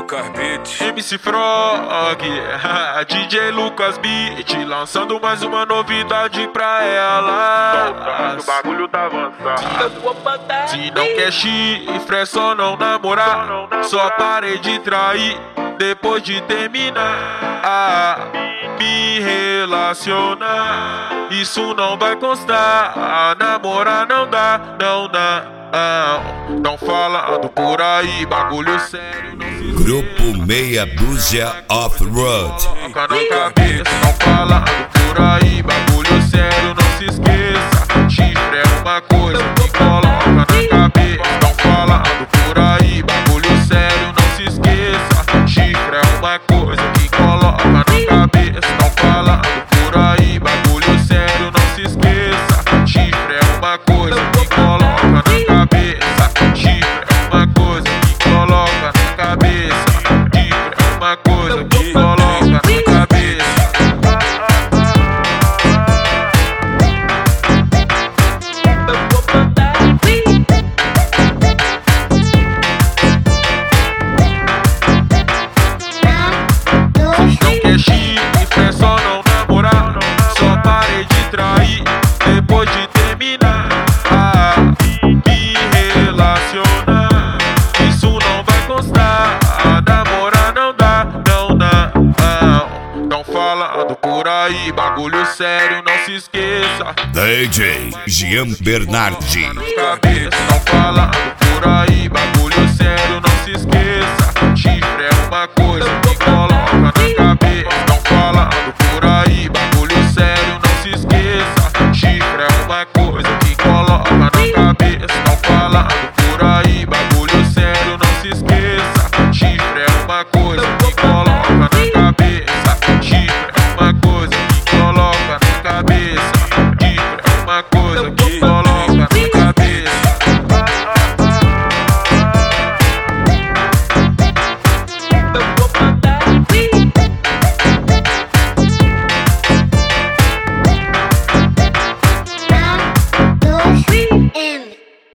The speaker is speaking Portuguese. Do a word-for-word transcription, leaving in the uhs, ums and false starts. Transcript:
Lucas Beat, M C Frog, D J Lucas Beat, lançando mais uma novidade pra ela. O bagulho tá avançado. Se não quer chifre, é só não namorar. Só parei de trair depois de terminar. Ah, me relacionar, isso não vai constar. Ah, namorar não dá, não dá. Não, não falando por aí, bagulho sério. Não se Grupo Meia Dúzia Off-Road. coloca na cabeça, não falando por aí, bagulho sério, não se esqueça. Chifre é uma coisa que coloca na cabeça. Não falando por aí, bagulho sério, não se esqueça. Chifre é uma coisa que coloca na cabeça. Não falando por aí, bagulho sério, não se esqueça. Chifre é uma coisa que coloca na cabeça. Chifre é uma coisa que coloca na cabeça. Chifre é uma coisa que coloca na cabeça. Não quer chifre, é só não namorar. Só parei de trair depois de terminar. Ah, me relacionar, isso não vai constar. Ah, namorar não dá, não dá. Não, não falando por aí, bagulho sério, não se esqueça. D J Jean Bernardi. Cabeça, não falando